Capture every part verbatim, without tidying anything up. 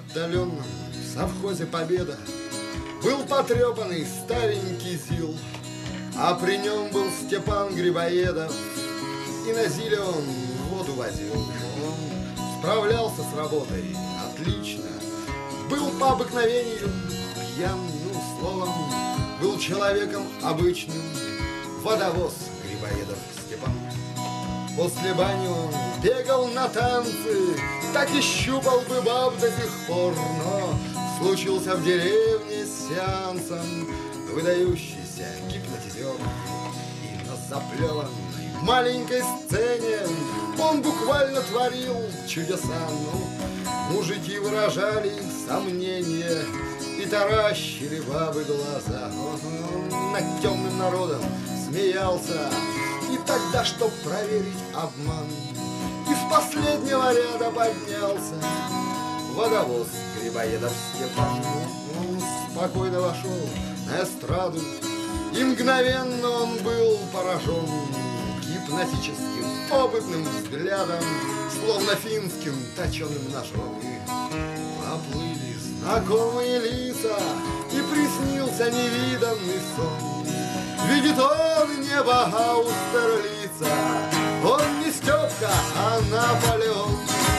отдаленном совхозе «Победа» был потрепанный старенький ЗИЛ, а при нем был Степан Грибоедов, и на ЗИЛе он воду возил. Он справлялся с работой отлично, был по обыкновению пьян, ну, словом, был человеком обычным, водовоз Грибоедов Степан. После бани он бегал на танцы, так и щупал бы баб до сих пор, но случился в деревне с сеансом выдающийся гипнотизер. И на заплеванной маленькой сцене он буквально творил чудеса. Ну, мужики выражали сомнения и таращили бабы глаза. Он над темным народом смеялся. И тогда, чтоб проверить обман, из последнего ряда поднялся водовоз Грибоедов Степан. Он спокойно вошел на эстраду, и мгновенно он был поражен гипнотическим опытным взглядом, словно финским точеным ножом. И поплыли знакомые лица, и приснился невиданный сон. Видит он небо Аустерлица, он не Степка, а Наполеон.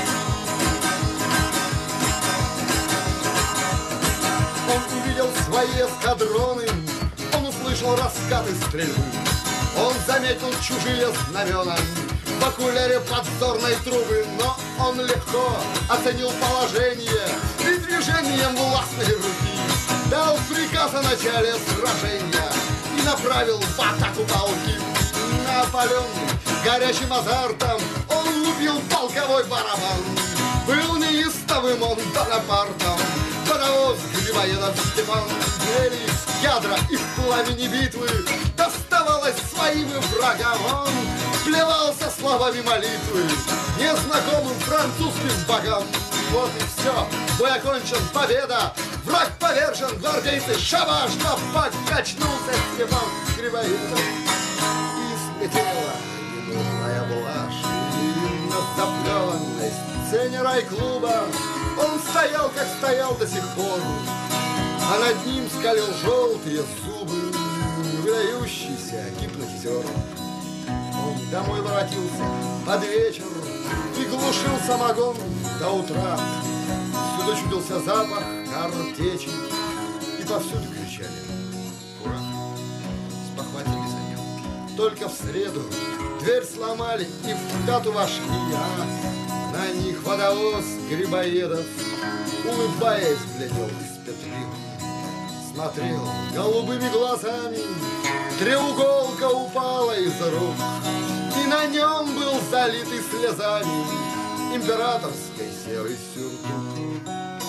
Он увидел свои эскадроны, он услышал раскаты стрельбы, он заметил чужие знамена в окуляре подзорной трубы, но он легко оценил положение и движением властной руки дал приказ о начале сражения и направил в атаку полки. Наполеон горячим азартом он лупил полковой барабан. Был неистовым он Бонапартом, водовоз Грибоедов Степан. Грелись ядра и в пламени битвы доставалось своим врагам. Он плевался словами молитвы незнакомым французским богам. Вот и все, бой окончен, победа, враг повержен, гвардейцы, шабаш, но покачнулся Степан Грибоедов. И слетела ненужная блажь, и на заплеванной сцене райклуба он стоял, как стоял до сих пор, а над ним скалил желтые зубы выдающийся гипнотизер. Он домой воротился под вечер и глушил самогон до утра. Всюду чудился запах картечи, и повсюду кричали «Ура!». Спохватились они только в среду, дверь сломали и в хату вошли, а на них водовоз Грибоедов, улыбаясь, глядел из петли. Смотрел голубыми глазами, треуголка упала из рук, и на нем был залитый слезами императорской серый сюртук.